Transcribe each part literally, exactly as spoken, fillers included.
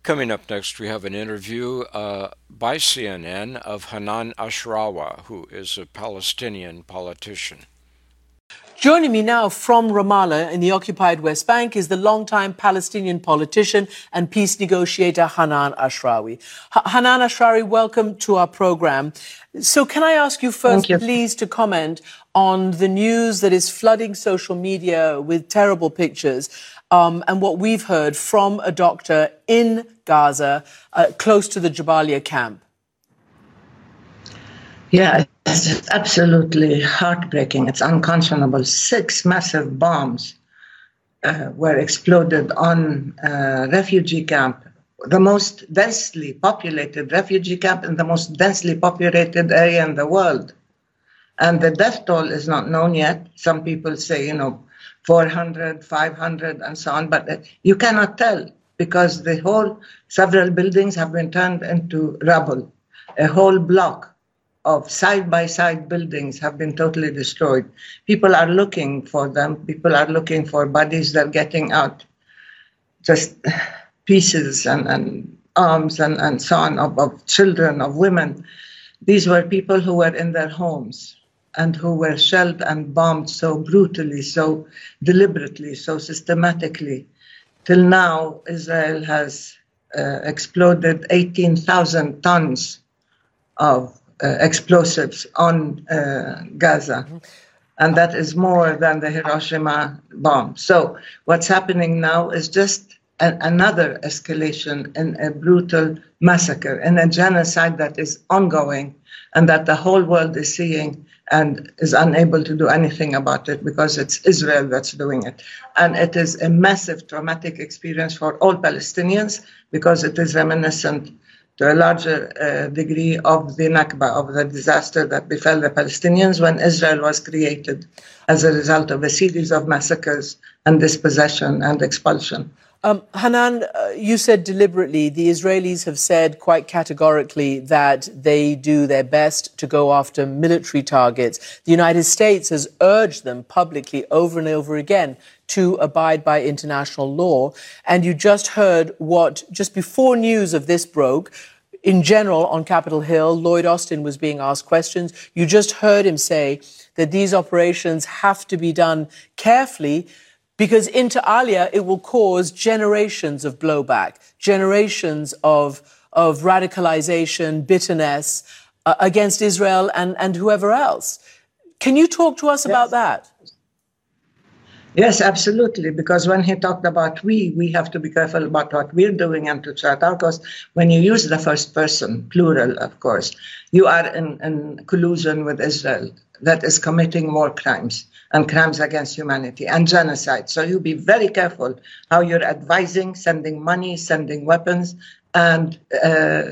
Coming up next, we have an interview uh, by C N N of Hanan Ashrawi, who is a Palestinian politician. Joining me now from Ramallah in the occupied West Bank is the longtime Palestinian politician and peace negotiator Hanan Ashrawi. H- Hanan Ashrawi, welcome to our program. So can I ask you first, you. please, to comment on the news that is flooding social media with terrible pictures um, and what we've heard from a doctor in Gaza, uh, close to the Jabalia camp? Yeah, it's absolutely heartbreaking. It's unconscionable. Six massive bombs uh, were exploded on a refugee camp, the most densely populated refugee camp in the most densely populated area in the world. And the death toll is not known yet. Some people say, you know, four hundred, five hundred, and so on, but you cannot tell because the whole, several buildings have been turned into rubble. A whole block of side-by-side buildings have been totally destroyed. People are looking for them. People are looking for bodies. They're getting out just pieces and, and arms and, and so on of, of children, of women. These were people who were in their homes and who were shelled and bombed so brutally, so deliberately, so systematically. Till now, Israel has uh, exploded eighteen thousand tons of Uh, explosives on uh, Gaza. And that is more than the Hiroshima bomb. So what's happening now is just a, another escalation in a brutal massacre, in a genocide that is ongoing and that the whole world is seeing and is unable to do anything about it because it's Israel that's doing it. And it is a massive traumatic experience for all Palestinians because it is reminiscent to a larger uh, degree of the Nakba, of the disaster that befell the Palestinians when Israel was created as a result of a series of massacres and dispossession and expulsion. Um, Hanan, uh, you said deliberately, the Israelis have said quite categorically that they do their best to go after military targets. The United States has urged them publicly over and over again to abide by international law. And you just heard what, just before news of this broke, in general on Capitol Hill, Lloyd Austin was being asked questions. You just heard him say that these operations have to be done carefully because inter alia, it will cause generations of blowback, generations of, of radicalization, bitterness uh, against Israel and, and whoever else. Can you talk to us yes. about that? Yes, absolutely. Because when he talked about we, we have to be careful about what we're doing and to chart out. Because when you use the first person, plural, of course, you are in, in collusion with Israel that is committing war crimes and crimes against humanity and genocide. So you be very careful how you're advising, sending money, sending weapons, and uh,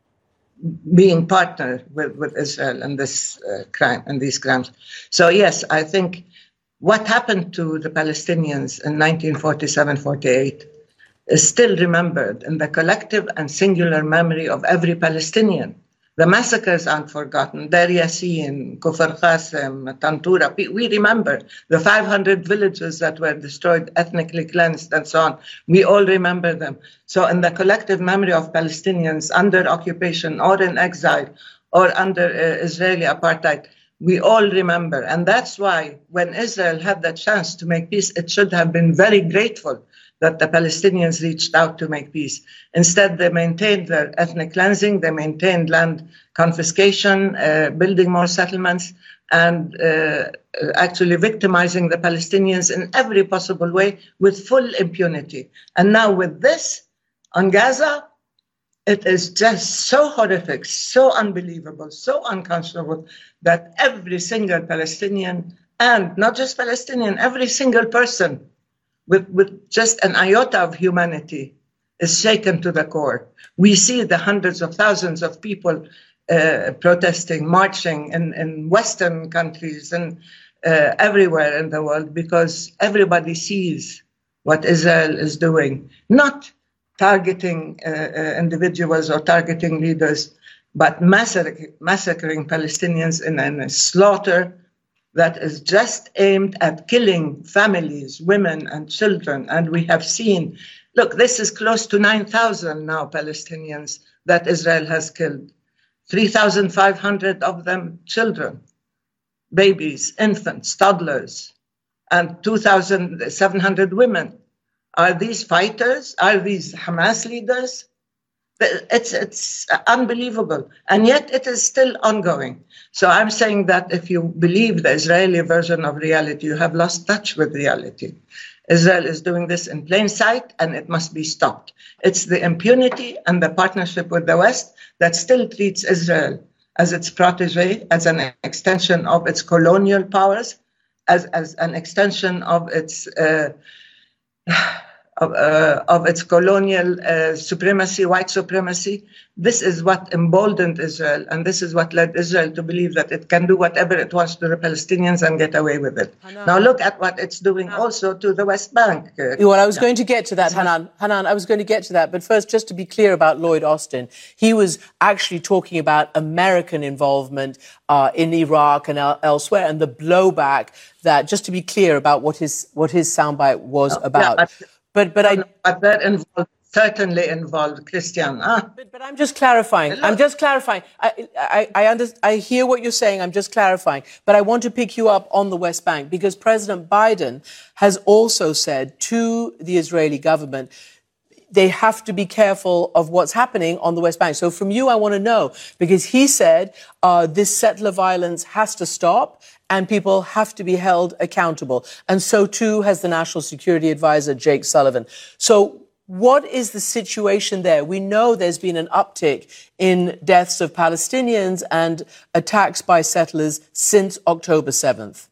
being partner with, with Israel in this uh, crime and these crimes. So yes, I think what happened to the Palestinians in nineteen forty-seven forty-eight is still remembered in the collective and singular memory of every Palestinian. The massacres aren't forgotten. Deir Yassin, Kufr Qasim, Tantura, we remember the five hundred villages that were destroyed, ethnically cleansed, and so on. We all remember them. So in the collective memory of Palestinians under occupation or in exile or under uh, Israeli apartheid, we all remember. And that's why when Israel had the chance to make peace, it should have been very grateful that the Palestinians reached out to make peace. Instead, they maintained their ethnic cleansing, they maintained land confiscation, uh, building more settlements, and uh, actually victimizing the Palestinians in every possible way with full impunity. And now with this, on Gaza, it is just so horrific, so unbelievable, so unconscionable that every single Palestinian, and not just Palestinian, every single person with, with just an iota of humanity is shaken to the core. We see the hundreds of thousands of people uh, protesting, marching in, in Western countries and uh, everywhere in the world because everybody sees what Israel is doing, not targeting uh, uh, individuals or targeting leaders, but massacre, massacring Palestinians in, in a slaughter that is just aimed at killing families, women and children. And we have seen Look, this is close to nine thousand now Palestinians that Israel has killed. three thousand five hundred of them children, babies, infants, toddlers, and two thousand seven hundred women. Are these fighters? Are these Hamas leaders? It's, it's unbelievable. And yet it is still ongoing. So I'm saying that if you believe the Israeli version of reality, you have lost touch with reality. Israel is doing this in plain sight, and it must be stopped. It's the impunity and the partnership with the West that still treats Israel as its protege, as an extension of its colonial powers, as, as an extension of its uh, of, uh, of its colonial uh, supremacy, white supremacy. This is what emboldened Israel, and this is what led Israel to believe that it can do whatever it wants to the Palestinians and get away with it. Hanan. Now look at what it's doing also to the West Bank. Uh, well, I was yeah. going to get to that, Hanan. Hanan, I was going to get to that. But first, just to be clear about Lloyd Austin, he was actually talking about American involvement uh, in Iraq and el- elsewhere, and the blowback that, just to be clear about what his, what his soundbite was oh, about. Yeah, but- But but I but that involved, certainly involved Christian. Huh? But, but I'm just clarifying. Hello. I'm just clarifying. I I I, under, I hear what you're saying. I'm just clarifying. But I want to pick you up on the West Bank, because President Biden has also said to the Israeli government, they have to be careful of what's happening on the West Bank. So from you, I want to know, because he said uh, this settler violence has to stop and people have to be held accountable. And so, too, has the National Security Advisor, Jake Sullivan. So what is the situation there? We know there's been an uptick in deaths of Palestinians and attacks by settlers since October seventh.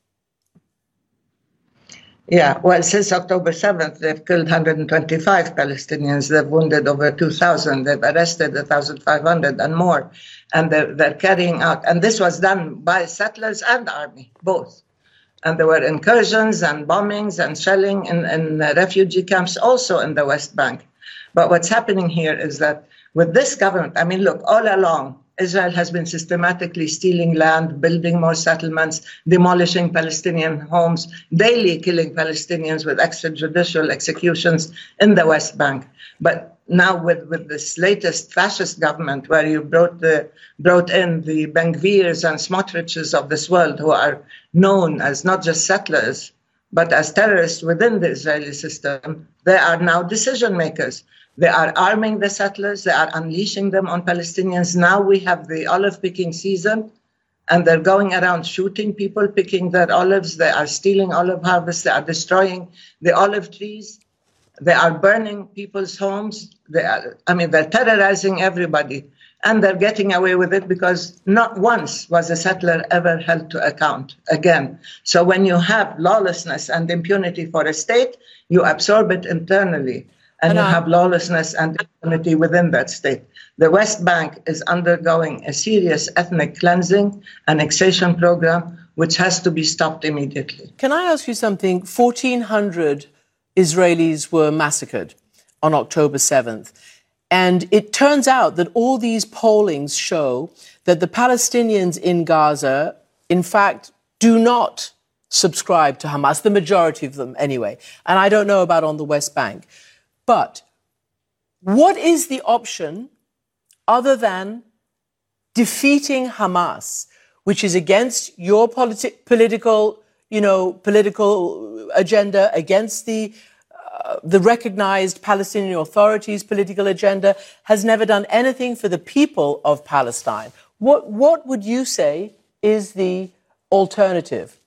Yeah, well, since October seventh, they've killed one hundred twenty-five Palestinians. They've wounded over two thousand. They've arrested one thousand five hundred and more. And they're, they're carrying out, and this was done by settlers and army, both. And there were incursions and bombings and shelling in, in refugee camps also in the West Bank. But what's happening here is that with this government, I mean, look, all along, Israel has been systematically stealing land, building more settlements, demolishing Palestinian homes, daily killing Palestinians with extrajudicial executions in the West Bank. But now with, with this latest fascist government, where you brought, the, brought in the Ben-Gvirs and Smotriches of this world, who are known as not just settlers, but as terrorists within the Israeli system, they are now decision makers. They are arming the settlers. They are unleashing them on Palestinians. Now we have the olive picking season, and they're going around shooting people, picking their olives. They are stealing olive harvests. They are destroying the olive trees. They are burning people's homes. They are, I mean, they're terrorizing everybody. And they're getting away with it because not once was a settler ever held to account again. So when you have lawlessness and impunity for a state, you absorb it internally. And you have lawlessness and impunity within that state. The West Bank is undergoing a serious ethnic cleansing, annexation program, which has to be stopped immediately. Can I ask you something? fourteen hundred Israelis were massacred on October seventh. And it turns out that all these pollings show that the Palestinians in Gaza, in fact, do not subscribe to Hamas, the majority of them anyway. And I don't know about on the West Bank. But what is the option other than defeating Hamas, which is against your politi- political, you know, political agenda, against the uh, the recognized Palestinian Authority's political agenda, has never done anything for the people of Palestine? What what would you say is the alternative?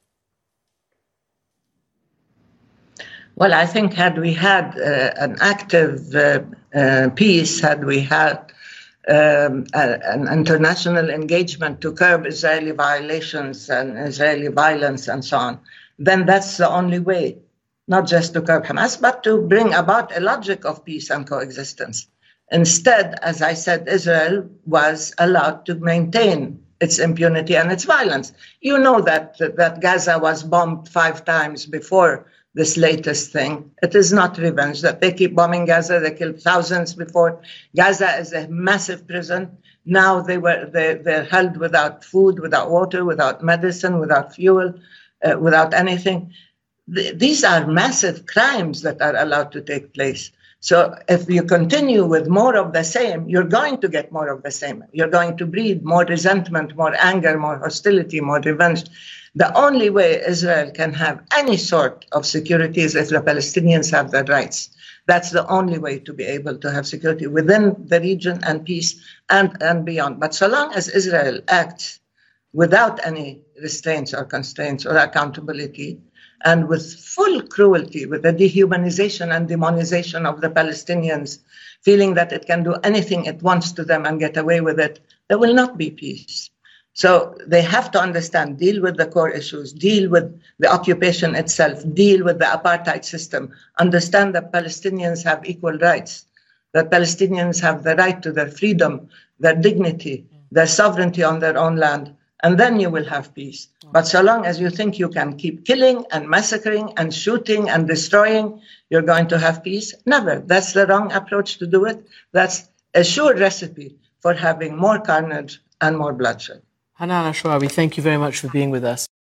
Well, I think had we had uh, an active uh, uh, peace, had we had um, a, an international engagement to curb Israeli violations and Israeli violence and so on, then that's the only way, not just to curb Hamas, but to bring about a logic of peace and coexistence. Instead, as I said, Israel was allowed to maintain its impunity and its violence. You know that, that Gaza was bombed five times before this latest thing. It is not revenge that they keep bombing Gaza. They killed thousands before. Gaza is a massive prison. Now they were they, they're held without food, without water, without medicine, without fuel, uh, without anything. Th- these are massive crimes that are allowed to take place. So if you continue with more of the same, you're going to get more of the same. You're going to breed more resentment, more anger, more hostility, more revenge. The only way Israel can have any sort of security is if the Palestinians have their rights. That's the only way to be able to have security within the region and peace and, and beyond. But so long as Israel acts without any restraints or constraints or accountability, and with full cruelty, with the dehumanization and demonization of the Palestinians, feeling that it can do anything it wants to them and get away with it, there will not be peace. So they have to understand, deal with the core issues, deal with the occupation itself, deal with the apartheid system, understand that Palestinians have equal rights, that Palestinians have the right to their freedom, their dignity, their sovereignty on their own land, and then you will have peace. But so long as you think you can keep killing and massacring and shooting and destroying, you're going to have peace? Never. That's the wrong approach to do it. That's a sure recipe for having more carnage and more bloodshed. Hanan Ashrawi, thank you very much for being with us.